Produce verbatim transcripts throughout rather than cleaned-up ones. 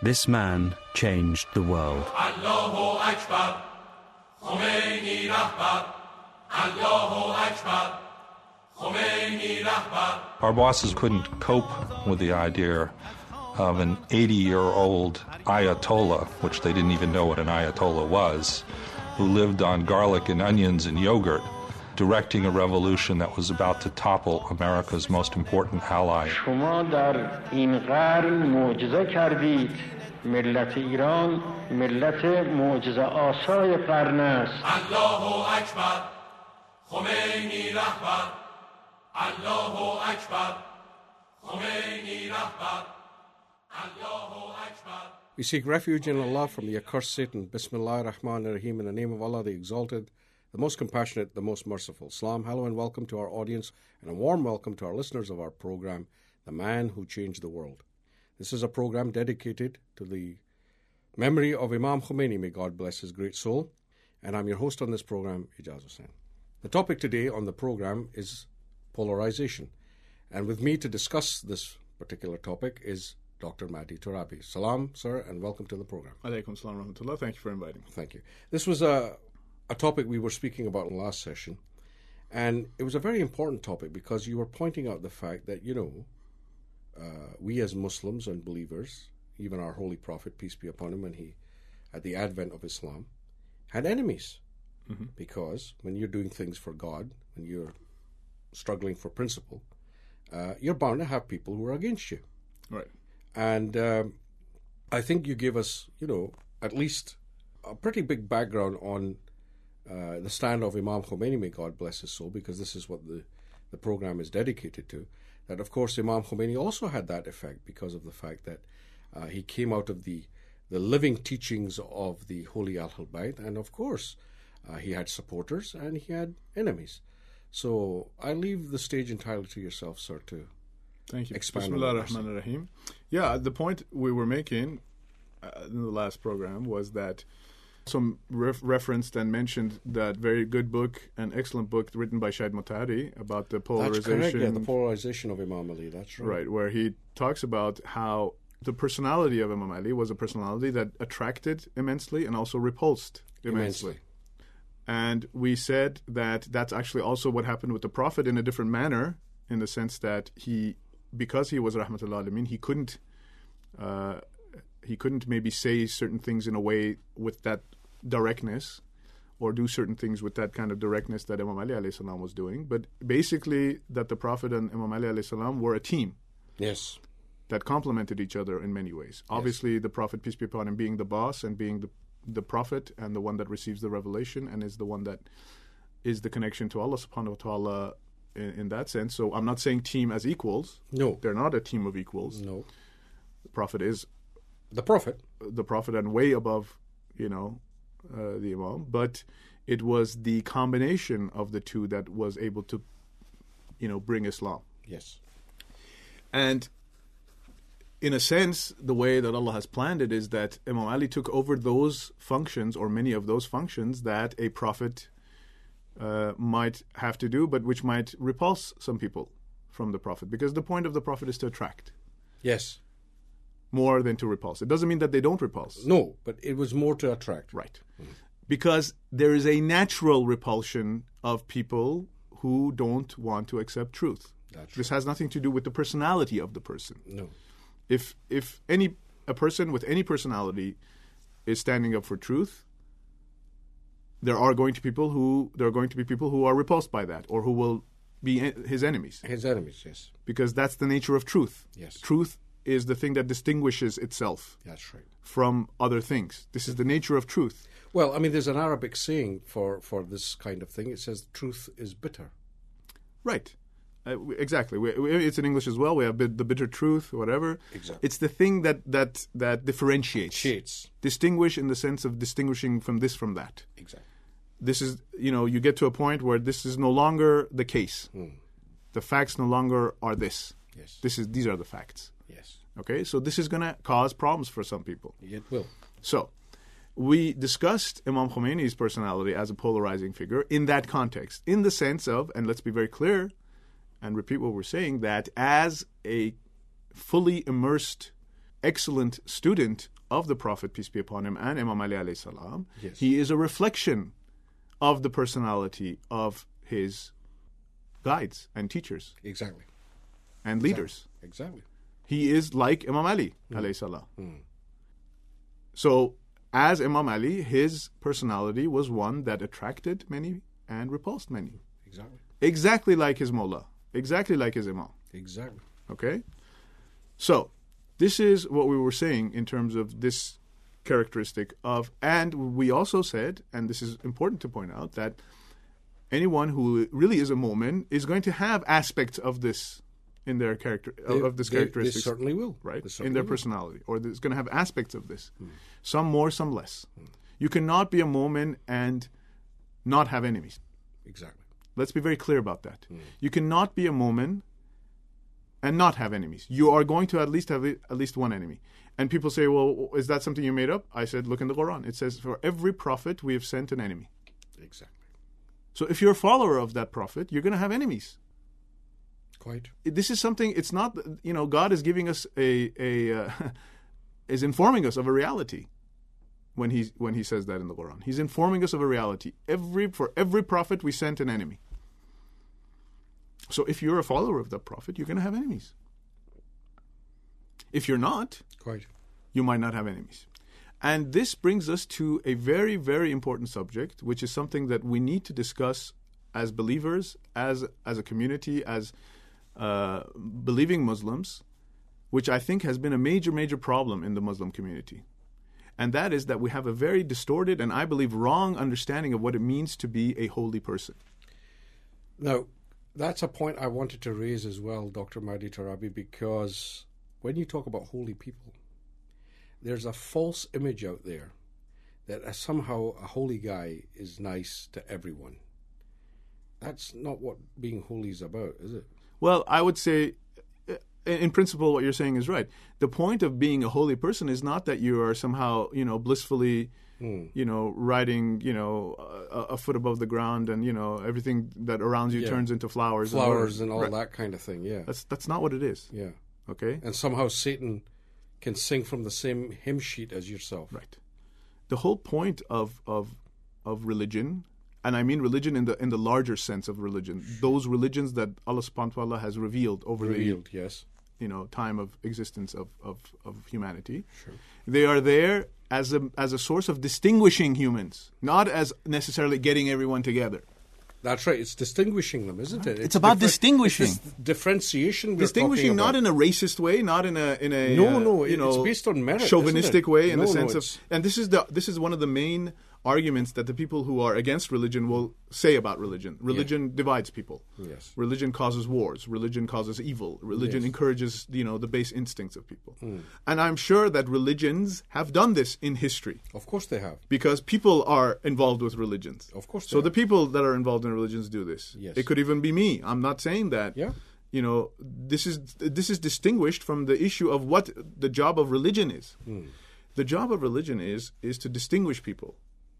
This man changed the world. Allahu Akbar, Khomeini Rahbar, Allahu Akbar, Khomeini Rahbar. Our bosses couldn't cope with the idea of an eighty-year-old Ayatollah, which they didn't even know what an Ayatollah was, who lived on garlic and onions and yogurt, directing a revolution that was about to topple America's most important ally. شما در این قرن معجزه کردید. ملت ایران ملت معجزه آسای قرن است. Allahu Akbar, Khomeini Rahbar, Allahu Akbar, Khomeini Rahbar, Allahu Akbar. We seek refuge in Allah from the accursed Satan. Bismillah ar-Rahman ar-Rahim. In the name of Allah, the Exalted, the Most Compassionate, the Most Merciful. Salam, hello and welcome to our audience and a warm welcome to our listeners of our program, The Man Who Changed the World. This is a program dedicated to the memory of Imam Khomeini, may God bless his great soul, and I'm your host on this program, Ijaz Hussain. The topic today on the program is polarization, and with me to discuss this particular topic is Doctor Mahdi Torabi. Salam, sir, and welcome to the program. Alaikum salam wa rahmatullah. Thank you for inviting me. Thank you. This was a, a topic we were speaking about in the last session, and it was a very important topic because you were pointing out the fact that, you know, uh, we as Muslims and believers, even our Holy Prophet, peace be upon him, when he, at the advent of Islam, had enemies. Mm-hmm. Because when you're doing things for God, when you're struggling for principle, uh, you're bound to have people who are against you. Right. And um, I think you gave us, you know, at least a pretty big background on uh, the stand of Imam Khomeini, may God bless his soul, because this is what the, the program is dedicated to. That, of course, Imam Khomeini also had that effect because of the fact that uh, he came out of the, the living teachings of the Holy Ahl Bayt, and, of course, uh, he had supporters and he had enemies. So I leave the stage entirely to yourself, sir, to Thank you. expand Bismillah on ar-Rahman ar-Rahim. Yeah, the point we were making uh, in the last program was that some ref- referenced and mentioned that very good book, an excellent book written by Shahid Motahari about the polarization. That's correct, yeah, the polarization of Imam Ali, that's right. Right, where he talks about how the personality of Imam Ali was a personality that attracted immensely and also repulsed immensely. immensely. And we said that that's actually also what happened with the Prophet in a different manner, in the sense that he, because he was Rahmatullah Alameen, he couldn't uh, he couldn't maybe say certain things in a way with that directness, or do certain things with that kind of directness that Imam Ali alayhi salam was doing. But basically, that the Prophet and Imam Ali alayhi salam were a team. Yes. That complemented each other in many ways. Yes. Obviously, the Prophet, peace be upon him, being the boss and being the the Prophet and the one that receives the revelation and is the one that is the connection to Allah subhanahu wa ta'ala in, in that sense. So I'm not saying team as equals. No. They're not a team of equals. No. The Prophet is the Prophet. The Prophet and way above, you know, uh, the Imam. But it was the combination of the two that was able to, you know, bring Islam. Yes. And in a sense, the way that Allah has planned it is that Imam Ali took over those functions, or many of those functions, that a prophet uh, might have to do, but which might repulse some people from the Prophet. Because the point of the Prophet is to attract. Yes. More than to repulse. It doesn't mean that they don't repulse. No, but it was more to attract. Right. Mm-hmm. Because there is a natural repulsion of people who don't want to accept truth. That's this right. has nothing to do with the personality of the person. No. If if any a person with any personality is standing up for truth, there are going to people who there are going to be people who are repulsed by that, or who will be his enemies. His enemies, yes. Because that's the nature of truth. Yes. Truth is the thing that distinguishes itself. That's right. From other things. This is the nature of truth. Well, I mean, there's an Arabic saying for, for this kind of thing. It says, truth is bitter. Right. Uh, exactly. We, we, it's in English as well. We have bit, the bitter truth, whatever. Exactly. It's the thing that that that differentiates, Shades. distinguish in the sense of distinguishing from this from that. Exactly. This is, you know, you get to a point where this is no longer the case. Mm. The facts no longer are this. Yes. This is these are the facts. Yes. Okay. So this is going to cause problems for some people. It will. So we discussed Imam Khomeini's personality as a polarizing figure in that context, in the sense of, and let's be very clear and repeat what we're saying, that as a fully immersed excellent student of the Prophet, peace be upon him, and Imam Ali alayhi salam, Yes. he is a reflection of the personality of his guides and teachers Exactly. and leaders. Exactly. He is like Imam Ali alayhi salam. So, as Imam Ali, his personality was one that attracted many and repulsed many. Exactly. Exactly like his Mullah. Exactly like his Imam. Exactly. Okay? So, this is what we were saying in terms of this characteristic of, and we also said, and this is important to point out, that anyone who really is a mu'min is going to have aspects of this in their character, They- of this they- characteristics. They certainly will. Right? They In certainly their will. personality. Or there's going to have aspects of this. Some more, some less. You cannot be a mu'min and not have enemies. Exactly. Let's be very clear about that. You cannot be a mu'min and not have enemies. You are going to at least have at least one enemy. And people say, well, is that something you made up? I said, look in the Quran. It says, for every prophet we have sent an enemy. Exactly. So if you're a follower of that prophet, you're going to have enemies. Quite. This is something, it's not, you know, God is giving us a, a uh, is informing us of a reality when he, when he says that in the Quran. He's informing us of a reality. Every, for every prophet we sent an enemy. So if you're a follower of that prophet, you're going to have enemies. If you're not, Quite. you might not have enemies. And this brings us to a very, very important subject, which is something that we need to discuss as believers, as as a community, as uh, believing Muslims, which I think has been a major, major problem in the Muslim community. And that is that we have a very distorted and I believe wrong understanding of what it means to be a holy person. Now, that's a point I wanted to raise as well, Doctor Mahdi Tarabi, because when you talk about holy people, there's a false image out there that uh, somehow a holy guy is nice to everyone. That's not what being holy is about, is it? Well, I would say, uh, in principle, what you're saying is right. The point of being a holy person is not that you are somehow, you know, blissfully, Hmm. you know, riding, you know, a, a foot above the ground, and you know everything that around you Yeah. turns into flowers, Flowers and, and all right. that kind of thing, yeah. That's that's not what it is. Yeah. Okay, And somehow Satan can sing from the same hymn sheet as yourself. right. The whole point of of of religion, and I mean religion in the in the larger sense of religion, those religions that Allah Subhanahu wa Taala has revealed over Revealed, the yes. you know time of existence of of, of humanity. Sure. They are there as a as a source of distinguishing humans, not as necessarily getting everyone together. That's right. It's distinguishing them, isn't it? It's about distinguishing. It's this differentiation. We're Distinguishing talking not about. in a racist way, not in a in a No, uh, no, you it's know based on merit, chauvinistic isn't it? way in No, the no, sense of, it's- and this is the this is one of the main arguments that the people who are against religion will say about religion. Religion divides people. Yes. Religion causes wars. Religion causes evil. Religion Yes. encourages you know the base instincts of people. And I'm sure that religions have done this in history. Of course they have. Because people are involved with religions. Of course So they the are. people that are involved in religions do this. Yes. It could even be me. I'm not saying that. Yeah. You know, this is this is distinguished from the issue of what the job of religion is. Hmm. The job of religion is is to distinguish people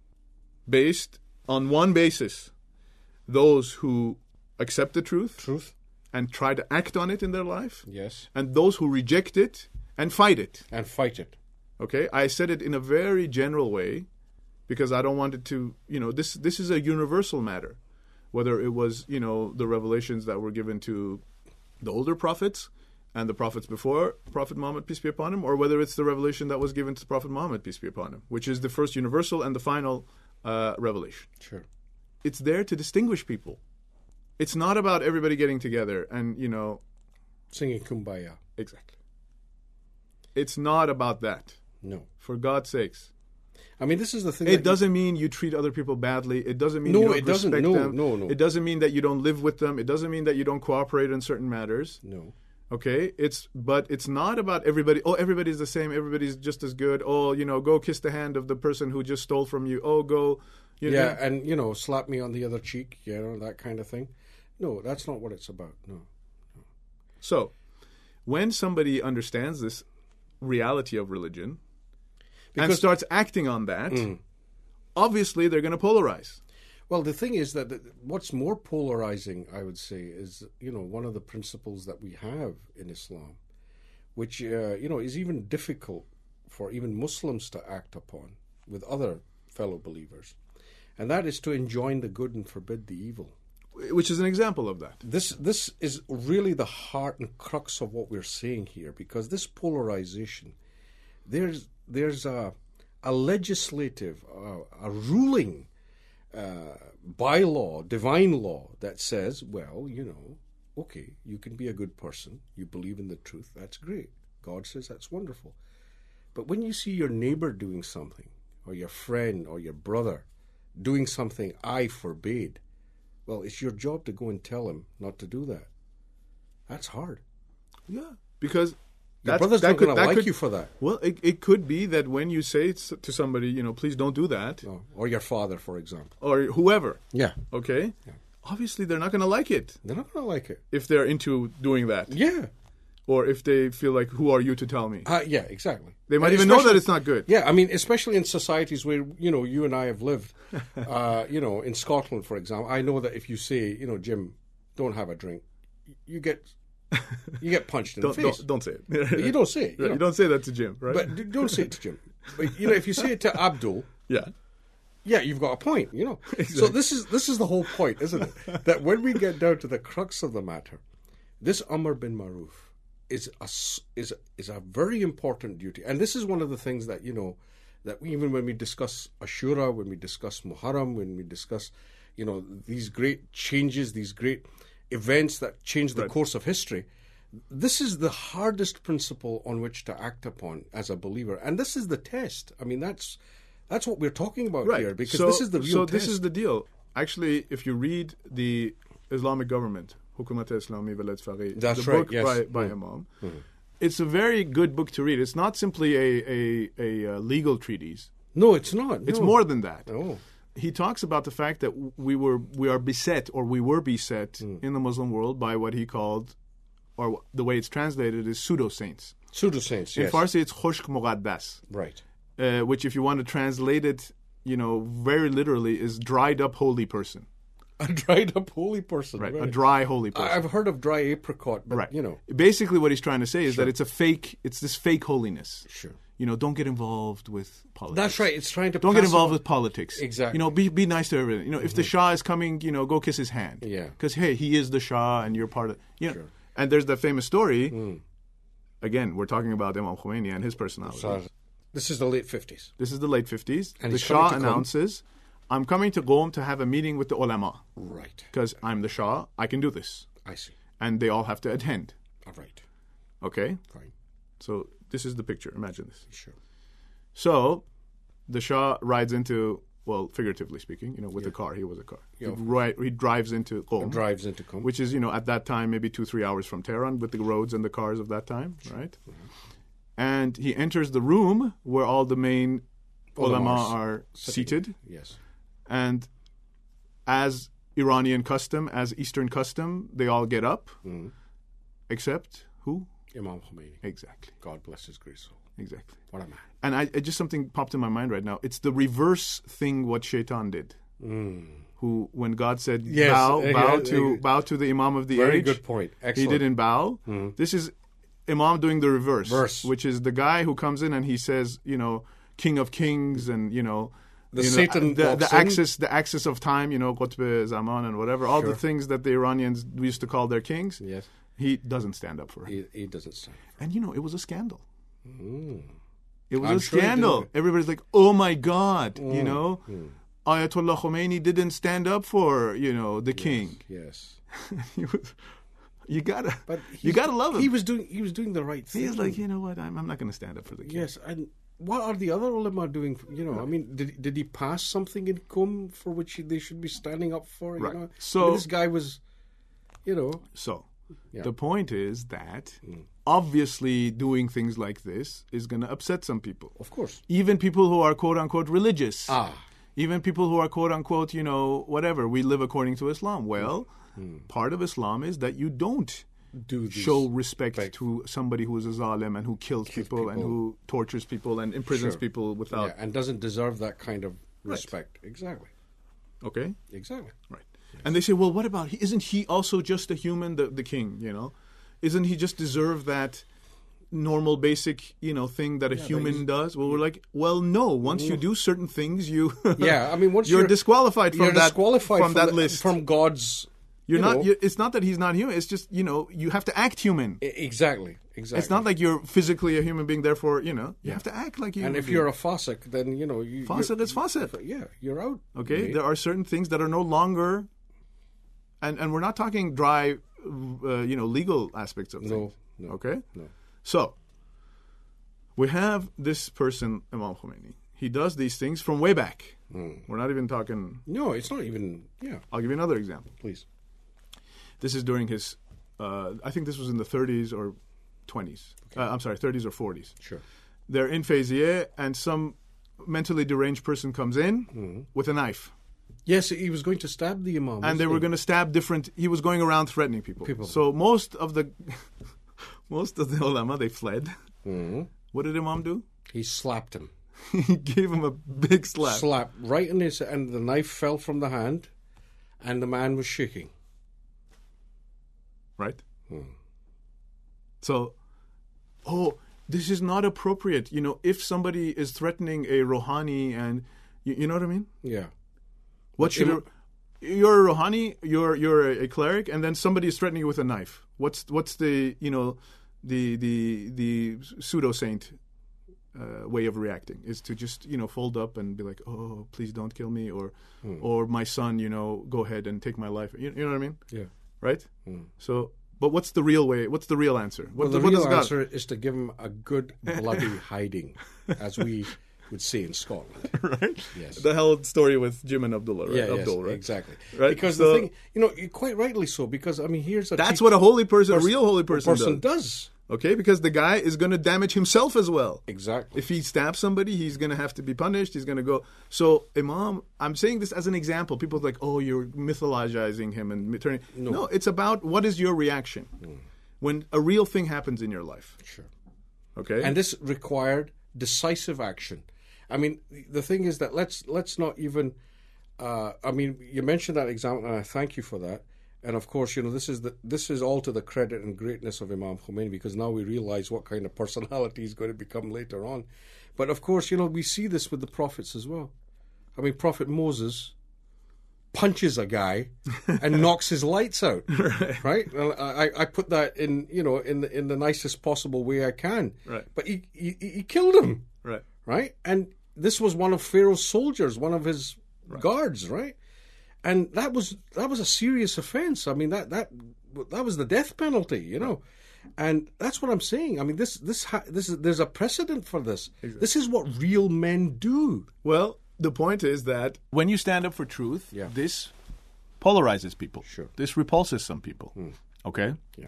based on one basis. Those who accept the truth, Truth. and try to act on it in their life, Yes. and those who reject it and fight it. And fight it. Okay, I said it in a very general way because I don't want it to, you know, this this is a universal matter. Whether it was, you know, the revelations that were given to the older prophets and the prophets before Prophet Muhammad, peace be upon him, or whether it's the revelation that was given to Prophet Muhammad, peace be upon him, which is the first universal and the final uh, revelation. Sure. It's there to distinguish people. It's not about everybody getting together and, you know, Singing Kumbaya. exactly. It's not about that. No. For God's sakes. I mean, this is the thing. It that you- doesn't mean you treat other people badly. It doesn't mean No, you don't it doesn't. respect No, them. no, no. It doesn't mean that you don't live with them. It doesn't mean that you don't cooperate in certain matters. No. Okay? It's but it's not about everybody. Oh, everybody's the same. Everybody's just as good. Oh, you know, go kiss the hand of the person who just stole from you. Oh, go. You Yeah, know. and, you know, slap me on the other cheek, you know, that kind of thing. No, that's not what it's about. No. So, when somebody understands this reality of religion and Because- starts acting on that, obviously they're going to polarize. Well, the thing is that the, what's more polarizing, I would say, is, you know, one of the principles that we have in Islam, which uh, you know is even difficult for even Muslims to act upon with other fellow believers, and that is to enjoin the good and forbid the evil. Which is an example of that. This this is really the heart and crux of what we're saying here, because this polarization, there's there's a a legislative, uh, a ruling uh, bylaw, divine law that says, well, you know, okay, you can be a good person, you believe in the truth, that's great. God says that's wonderful. But when you see your neighbor doing something, or your friend or your brother doing something I forbade, well, it's your job to go and tell him not to do that. That's hard. Yeah, because your brother's not going to like could, you for that. Well, it, it could be that when you say to somebody, you know, please don't do that. Oh, or your father, for example. Or whoever. Yeah. Okay? Yeah. Obviously, they're not going to like it. They're not going to like it. If they're into doing that. Yeah. Or if they feel like, who are you to tell me? Uh, yeah, exactly. They might and even know that it's not good. Yeah, I mean, especially in societies where, you know, you and I have lived. uh, you know, in Scotland, for example, I know that if you say, you know, Jim, don't have a drink, you get you get punched in don't, the face. Don't, don't say it. But you don't say it. You, right. know. You don't say that to Jim, right? But don't say it to Jim. But, you know, if you say it to Abdul... Yeah. Yeah, you've got a point, you know. Exactly. So this is this is the whole point, isn't it? That when we get down to the crux of the matter, this Amr bin Maruf is a, is, is a very important duty. And this is one of the things that, you know, that even when we discuss Ashura, when we discuss Muharram, when we discuss, you know, these great changes, these great events that change the right. course of history, this is the hardest principle on which to act upon as a believer. And this is the test. I mean, that's that's what we're talking about right. here, because so, this is the real So test. this is the deal. Actually, if you read the Islamic government, Hukumat Islami Veled Fari, That's the right, book yes. by, by Mm. Imam, Mm. it's a very good book to read. It's not simply a, a, a, a legal treatise. No, it's not. It's no. more than that. Oh. He talks about the fact that we were we are beset, or we were beset Mm. in the Muslim world by what he called, or the way it's translated is pseudo-saints. Pseudo-saints, In yes. Farsi, it's Khushk Muqaddas, Right. uh, which if you want to translate it, you know, very literally is dried up holy person. A dried up holy person. Right, Right. a dry holy person. I've heard of dry apricot, but, right. you know. Basically what he's trying to say is Sure. that it's a fake, it's this fake holiness. Sure. You know, don't get involved with politics. That's right. It's trying to Don't get pass involved it- with politics. Exactly. You know, be be nice to everyone. You know, if the Shah is coming, you know, go kiss his hand. Yeah. Because, hey, he is the Shah and you're part of, you know. Sure. And there's that famous story. Mm. Again, we're talking about Imam Khomeini and his personality. So, this is the late fifties. This is the late fifties. And the he's coming Shah to Qom. announces, I'm coming to Qom to have a meeting with the ulama. Right. Because I'm the Shah, I can do this. I see. And they all have to attend. All right. Okay? Fine. So this is the picture. Imagine this. Sure. So the Shah rides into, well, figuratively speaking, you know, with Yeah. the car. He was a car. Yeah, he, of ri- he drives into Qom, Drives into Qom. which is, you know, at that time maybe two, three hours from Tehran with the roads and the cars of that time, right? Mm-hmm. And he enters the room where all the main ulama Ulamas are sitting. seated. Yes. And as Iranian custom, as Eastern custom, they all get up, Mm. except who? Imam Khomeini. Exactly. God bless his great soul. Exactly. What a man. And I, it just something popped in my mind right now. It's the reverse thing what Shaitan did. Mm. Who, when God said, Yes, bow, uh, bow yeah, to uh, bow to the Imam of the Very age, good point. he Excellent. didn't bow. Mhm. This is Imam doing the reverse, Verse. which is the guy who comes in and he says, you know, King of Kings, and you know, The you know, Satan the, walks the in. axis, the axis of time, you know, Qutb Zaman and whatever, all Sure. the things that the Iranians used to call their kings. Yes. He doesn't stand up for him, He, he doesn't stand. and you know, it was a scandal. Mm. It was I'm a sure he scandal. did. Everybody's like, "Oh my God!" You Mm, know, mm. Ayatollah Khomeini didn't stand up for you know the king. Yes. He was, you gotta, But you he's- gotta love him. He was doing. He was doing the right thing. He's like, you know what? I'm, I'm not going to stand up for the king. Yes, and what are the other ulama doing? You know, I mean, did did he pass something in Qum for which they should be standing up for? You Right. know, So- I mean, this guy was, you know, So, Yeah. the point is that Mm. obviously doing things like this is going to upset some people. of course. Even people who are quote unquote religious. Ah, Even people who are quote unquote, you know, whatever, we live according to Islam. Well, part of Islam is that you don't do these, show respect respect. to somebody who is a zalim and who kills people, and people. who tortures people and imprisons Sure. people without. yeah, and doesn't deserve that kind of Right. respect. Exactly. Okay? Exactly. Right. And they say, well, what about, he, isn't he also just a human, the, the king, you know? Isn't he just deserve that normal, basic, you know, thing that a Yeah, human he's- does? Well, we're like, well, no. Once you do certain things, you Yeah, I mean, once you're, you're- disqualified from You're that disqualified from, that the- list. from God's. you're you not. know- You're, it's not that he's not human. It's just you know you have to act human. E- Exactly, exactly. It's not like you're physically a human being. Therefore, you know you have to act like a human And if being. you're a faucet, then you know you. faucet, you're- it's faucet. Yeah, you're out. Okay, mate. there are certain things that are no longer, and and we're not talking dry, uh, you know, legal aspects of No, things. no, Okay, no. so we have this person, Imam Khomeini. He does these things from way back. Hmm. We're not even talking. No, it's not even. Yeah, I'll give you another example. please. This is during his, uh, I think this was in the thirties or twenties. Uh, I'm sorry, thirties or forties. Sure. They're in Faizieh, and some mentally deranged person comes in Hmm. with a knife. Yes, he was going to stab the imam. And they were going to stab different. He was going around threatening people. People. So most of the most of the ulama, they fled. Mm-hmm. What did Imam do? He slapped him. He gave him a big slap. Slap right in his, and the knife fell from the hand, and the man was shaking. Right. So, oh, this is not appropriate. You know, if somebody is threatening a rohani, and you, you know what I mean. Yeah. What should Im- a, you're a rohani, you're you're a, a cleric, and then somebody is threatening you with a knife. What's what's the you know the the the pseudo saint uh, way of reacting is to just you know fold up and be like, oh, please don't kill me, or Hmm. or my son, you know, go ahead and take my life. You, you know what I mean? Yeah. Right. So, but what's the real way? What's the real answer? What, Well, the what real does God- answer is to give him a good bloody hiding, as we would say in Scotland. right? Yes. The whole story with Jim and Abdullah, right? Yeah, yes, Abdul, right? exactly. Right, Because so- the thing, you know, quite rightly so. Because I mean, here's a That's teach- what a holy person, a person- real holy person, person does. does. Okay, because the guy is going to damage himself as well. Exactly. If he stabs somebody, he's going to have to be punished. He's going to go. So, Imam, I'm saying this as an example. People are like, oh, you're mythologizing him and turning. No. no, it's about what is your reaction when a real thing happens in your life. Sure. Okay, And this required decisive action. I mean, the thing is that let's let's not even. Uh, I mean, you mentioned that example, and I thank you for that. And of course, you know, this is the this is all to the credit and greatness of Imam Khomeini, because now we realize what kind of personality he's going to become later on. But of course, you know, we see this with the prophets as well. I mean, Prophet Moses punches a guy and knocks his lights out. Right? right? And I, I put that in, you know, in the in the nicest possible way I can. Right. But he he, he killed him. right. Right? And this was one of Pharaoh's soldiers, one of his guards, right? And that was that was a serious offense. I mean, that that that was the death penalty, you know. And that's what I'm saying. I mean, this this ha- this is there's a precedent for this. This is what real men do. Well, the point is that when you stand up for truth, Yeah. this polarizes people. Sure. This repulses some people. Okay? Yeah,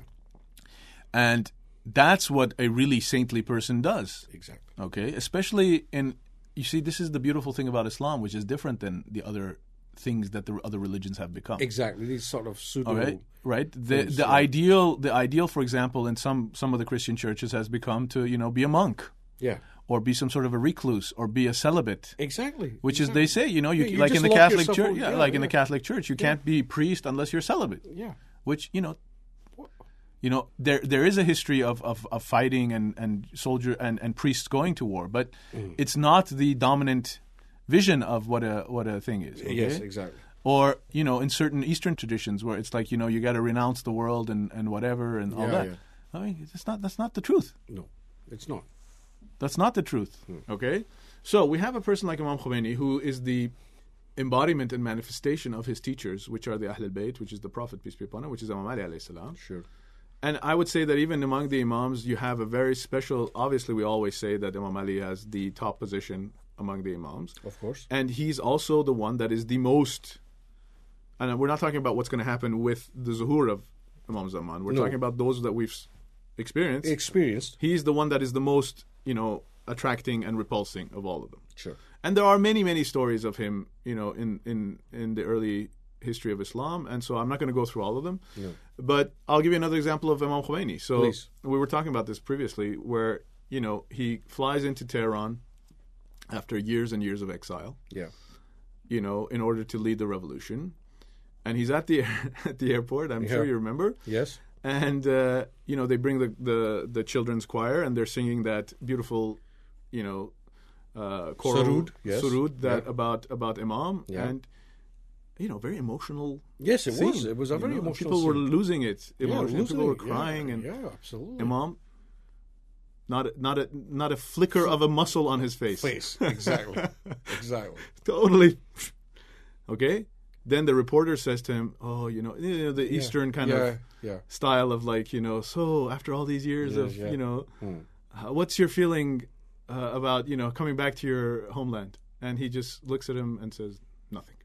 And that's what a really saintly person does. exactly. Okay? Especially in, you see, this is the beautiful thing about Islam, which is different than the other things that the other religions have become. Exactly. These sort of pseudo. All right, right. The things, the yeah. ideal, the ideal, for example, in some some of the Christian churches has become to you know be a monk Yeah. or be some sort of a recluse or be a celibate. Exactly. Which exactly. is, they say, you know, you, Yeah, you like in just the lock Catholic yourself Church, away. yeah, Yeah, like in the yeah. Catholic Church, you can't be priest unless you're celibate. Yeah. Which you know, you know, there there is a history of, of, of fighting and, and soldier and, and priests going to war, but Mm. it's not the dominant vision of what a what a thing is. Okay? Yes, exactly. Or, you know, in certain Eastern traditions where it's like, you know, you got to renounce the world and, and whatever and all Yeah, that. yeah. I mean, that's not that's not the truth. No, it's not. That's not the truth. Okay? So we have a person like Imam Khomeini who is the embodiment and manifestation of his teachers, which are the Ahl al-Bayt, which is the Prophet, peace be upon him, which is Imam Ali alayhi salam. Sure. And I would say that even among the Imams, you have a very special, obviously we always say that Imam Ali has the top position among the Imams. Of course. And he's also the one that is the most, and we're not talking about what's going to happen with the zuhur of Imam Zaman. We're No. talking about those that we've s- experienced. Experienced. He's the one that is the most, you know, attracting and repulsing of all of them. Sure. And there are many, many stories of him, you know, in, in, in the early history of Islam. And so I'm not going to go through all of them. No. But I'll give you another example of Imam Khomeini. So Please. we were talking about this previously, where, you know, he flies into Tehran after years and years of exile, Yeah. you know, in order to lead the revolution. And he's at the at the airport, I'm sure Yeah. you remember. Yes. And, uh, you know, they bring the, the, the children's choir and they're singing that beautiful, you know, uh, choral Surud, yes. surud that Yeah. about, about Imam. Yeah. And, you know, very emotional. Yes, it scene, was. It was a you very know, emotional People were scene. losing it. Yeah, Emotionally. losing People were it. crying. Yeah, and yeah, absolutely. Imam, not a, not a not a flicker of a muscle on his face. Face, exactly, exactly. Totally. Okay. Then the reporter says to him, "Oh, you know, you know the Yeah. Eastern kind yeah, of yeah. style of like, you know, so after all these years Yeah, of, yeah. you know, Hmm. uh, what's your feeling uh, about, you know, coming back to your homeland?" And he just looks at him and says, "Nothing."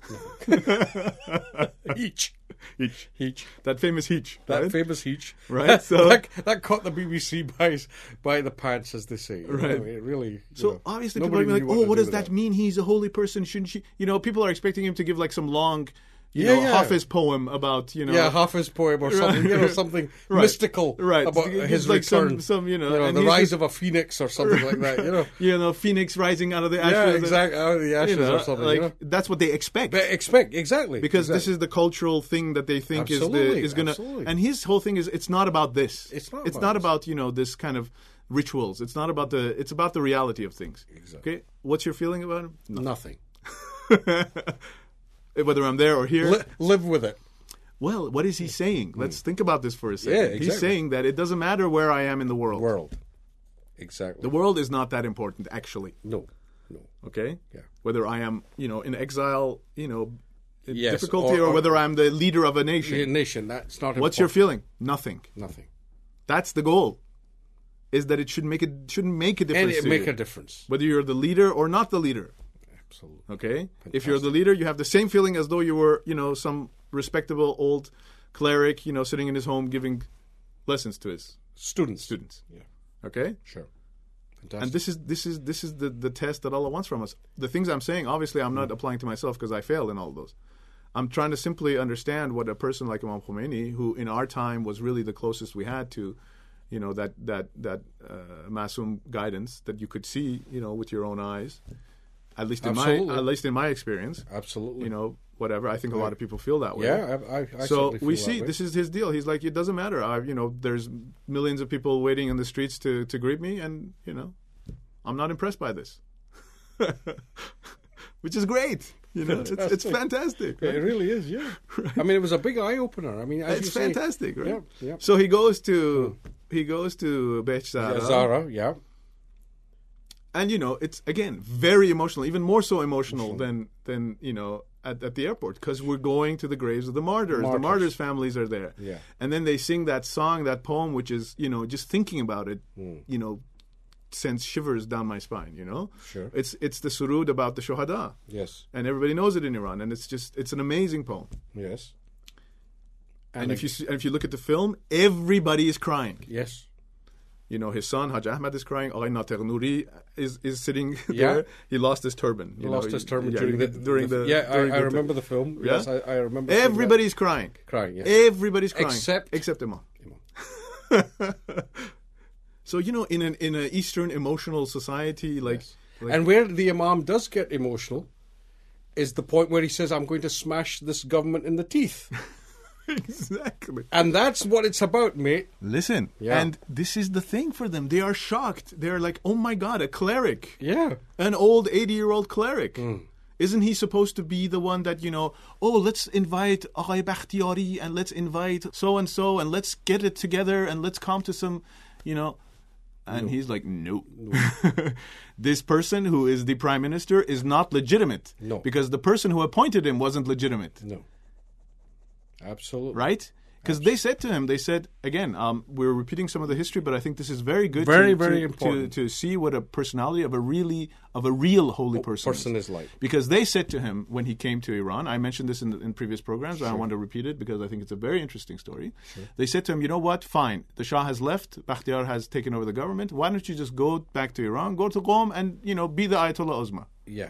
Heech. Heech. Heech. That famous Heech. That right? famous Heech. Right, so- that, that caught the B B C by by the pants, as they say. you know. Right. It really. you So know, obviously people nobody are like, knew what "Oh, to what do does with that mean? He's a holy person. Shouldn't she?" You know, people are expecting him to give like some long, you Yeah, know, yeah. Hafiz poem about, you know, Yeah, Hafiz poem or something, you know, something Right. mystical Right. about It's his like some- return. some, you know, and the he's rise just- of a phoenix or something like that. You know, you know, phoenix rising out of the ashes. yeah, and- exactly. Out of the ashes You know, or something. like you know? that's what they expect. But expect exactly because this exactly. is the cultural thing that they think is the Absolutely, is gonna. absolutely. And his whole thing is it's not about this. It's not It's about not this. about you know this kind of rituals. It's not about the. It's about the reality of things. Exactly. Okay. What's your feeling about him? nothing. Whether I'm there or here. Li- live with it. Well, what is he saying? Let's think about this for a second. Yeah, He's exactly. saying that it doesn't matter where I am in the world. World. Exactly. The world is not that important, actually. No. No. Okay. Yeah. Whether I am, you know, in exile, you know, in Yes, difficulty, or- or, or- whether I'm the leader of a nation. A nation. That's not. What's your important. feeling? Nothing. Nothing. That's the goal. Is that it should make it shouldn't make a And difference. it to make you, a difference. whether you're the leader or not the leader. Absolutely. Okay. If you're the leader, you have the same feeling as though you were, you know, some respectable old cleric, you know, sitting in his home giving lessons to his Students. students. Yeah. Okay. Sure. Fantastic. And this is this is this is the, the test that Allah wants from us. The things I'm saying, obviously, I'm not applying to myself because I failed in all of those. I'm trying to simply understand what a person like Imam Khomeini, who in our time was really the closest we had to, you know, that that that uh, Masum guidance that you could see, you know, with your own eyes. At least in Absolutely. my at least in my experience, Absolutely. you know, whatever. I think a lot of people feel that way. Yeah. I, I, I So certainly feel we that see way. this is his deal. He's like, it doesn't matter. I, you know, there's millions of people waiting in the streets to, to greet me, and you know, I'm not impressed by this, which is great. You know, it's, it's fantastic. Yeah, Right? it really is. Yeah. I mean, it was a big eye opener. I mean, as It's you say, fantastic, right? Yeah. Yeah. So he goes to he goes to Bech Zara, Yeah, Zara. Yeah. and you know, it's again very emotional, even more so emotional than than you know at, at the airport, because we're going to the graves of the martyrs. The Martyrs. martyrs' families are there, Yeah. and then they sing that song, that poem, which is you know just thinking about it, you know, sends shivers down my spine. You know, Sure. It's it's the surud about the shuhada, Yes. and everybody knows it in Iran, and it's just it's an amazing poem. Yes. And, if you see, and if you look at the film, everybody is crying. Yes. You know, his son Haj Ahmad is crying. Aghay Nater Nouri is is sitting Yeah. there. He lost his turban. He you lost know, his turban yeah, during the during the yeah. during I, I the- remember the film. Yeah? Yes, I, I remember. seeing that. Everybody's crying. Crying, yes. Everybody's crying Except- except Imam. So you know, in an in an Eastern emotional society, like, Yes. like And where the Imam does get emotional is the point where he says, "I'm going to smash this government in the teeth," exactly. and that's what it's about, mate. Listen, Yeah. and this is the thing for them. They are shocked. They're like, "Oh my God, a cleric." Yeah. An old eighty-year-old cleric. Isn't he supposed to be the one that, you know, oh, let's invite Aghay Bakhtiari and let's invite so-and-so and let's get it together and let's come to some, you know... And he's like, no. This person who is the prime minister is not legitimate. No. Because the person who appointed him wasn't legitimate. No. Absolutely. Right? Because they said to him, they said, again, um, we're repeating some of the history, but I think this is very good Very, to, very to, important. To, to see what a personality of a really, of a real holy person, person is like. Because they said to him when he came to Iran, I mentioned this in, in previous programs, but I want to repeat it because I think it's a very interesting story. They said to him, you know what, fine, the Shah has left, Bakhtiar has taken over the government, why don't you just go back to Iran, go to Qom and, you know, be the Ayatollah Uzma. Yeah.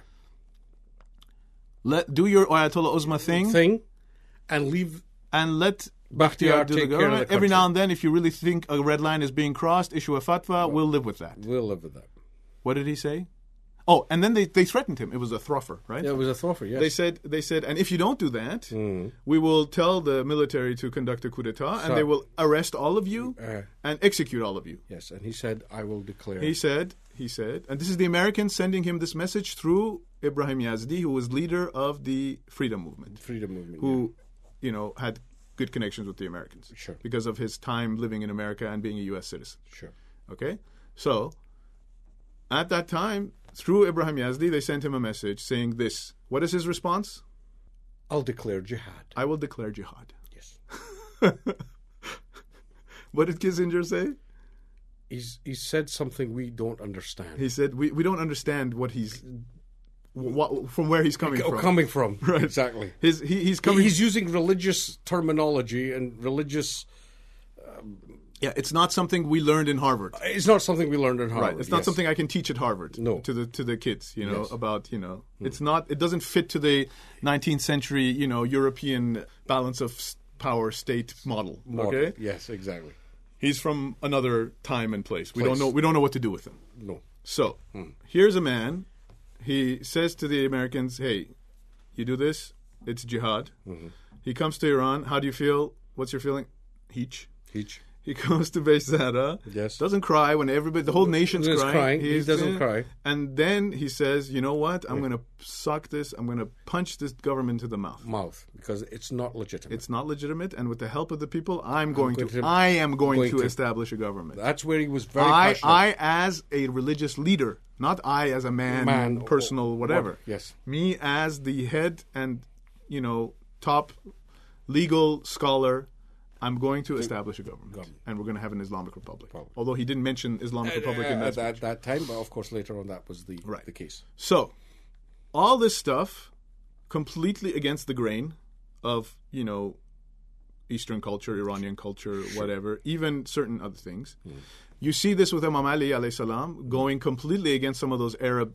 Let, do your Ayatollah Uzma thing, Thing, and leave. and let Bakhtiar Bakhtiar do the take care of government. the Every country. now and then, if you really think a red line is being crossed, issue a fatwa, we'll live with that. We'll live with that. What did he say? Oh, and then they, they threatened him. It was a thruffer, right? Yeah, it was a thruffer, yes. They said, they said, and if you don't do that, mm. we will tell the military to conduct a coup d'etat, so, and they will arrest all of you uh, and execute all of you. Yes, and he said, I will declare. He said, he said, and this is the Americans sending him this message through Ibrahim Yazdi, who was leader of the Freedom Movement. Freedom Movement, Who, yeah. you know, had good connections with the Americans. Sure. Because of his time living in America and being a U S citizen. Sure. Okay? So, at that time, through Ibrahim Yazdi, they sent him a message saying this. What is his response? I'll declare jihad. I will declare jihad. Yes. What did Kissinger say? He's he said something we don't understand. He said, we, we don't understand what he's... What, from where he's coming oh, from. Coming from, right. Exactly. His, he, he's coming... He's using religious terminology and religious... Um, Yeah, it's not something we learned in Harvard. It's not something we learned in Harvard. Right. It's not yes. something I can teach at Harvard. No. To the to the kids, you know, yes. about, you know, mm. it's not, it doesn't fit to the nineteenth century, you know, European balance of power state model. model. Okay? Yes, exactly. He's from another time and place. We place. don't know we don't know what to do with him. No. So, mm. here's a man, he says to the Americans, hey, you do this, it's jihad. Mm-hmm. He comes to Iran, how do you feel? What's your feeling? Heech. Heech. He goes to Beizada. Yes. Doesn't cry when everybody, the whole nation's He's crying. crying. He's, he doesn't uh, cry. And then he says, you know what? I'm going to suck this. I'm going to punch this government to the mouth. Mouth. Because it's not legitimate. It's not legitimate. And with the help of the people, I'm going, going to, to, I am going, going to, to establish a government. That's where he was very I, passionate. I, as a religious leader, not I as a man, man personal, or, whatever. What, yes. Me as the head and, you know, top legal scholar, I'm going to establish a government, government, and we're going to have an Islamic Republic. Probably. Although he didn't mention Islamic uh, Republic in that, uh, at that time, but of course later on that was the right. the case. So, all this stuff, completely against the grain of, you know, Eastern culture, Iranian culture, sure. whatever, even certain other things. Mm. You see this with Imam Ali alayhi salam going completely against some of those Arab,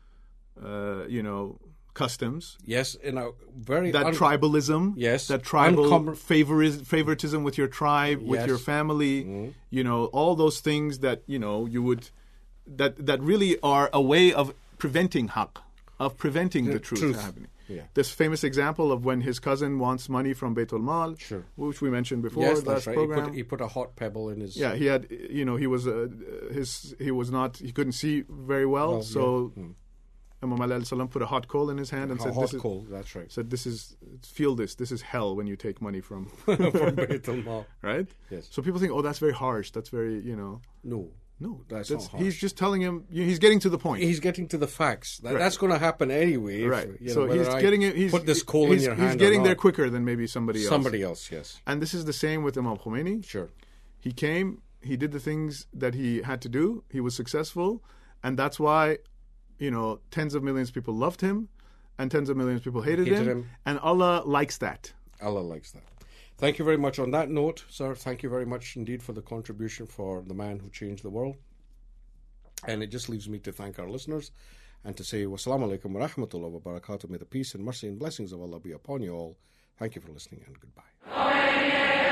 uh, you know, customs. Yes, in a very that un- tribalism. Yes, that tribal Uncom- favoriz- favoritism with your tribe, yes. with your family. Mm-hmm. You know, all those things that you know you would that that really are a way of preventing haqq, of preventing the, the truth, truth happening. Yeah. This famous example of when his cousin wants money from Beitul Mal, sure. which we mentioned before. Yes, last that's right. program. He put, he put a hot pebble in his. Yeah, he had. You know, he was uh, his. He was not. He couldn't see very well, well so. Yeah. Hmm. Imam Ali alayhi salam put a hot coal in his hand and a said, hot this is, coal, that's right. Said, this is, feel this, this is hell when you take money from... from Beitul Mal. Right? Yes. So people think, oh, that's very harsh, that's very, you know... No. No, that's, that's not harsh. He's just telling him, he's getting to the point. He's getting to the facts. That, right. That's going to happen anyway. If, right. You know, so he's I getting it... He's, put this coal he's, in your he's hand He's getting there quicker than maybe somebody else. Somebody else, yes. And this is the same with Imam Khomeini. Sure. He came, he did the things that he had to do, he was successful, and that's why... You know, tens of millions of people loved him, and tens of millions of people hated, hated him, him, and Allah likes that. Allah likes that. Thank you very much. On that note, sir, thank you very much indeed for the contribution for the man who changed the world. And it just leaves me to thank our listeners and to say, wassalamu alaikum wa rahmatullahi wa barakatuh. May the peace and mercy and blessings of Allah be upon you all. Thank you for listening, and goodbye.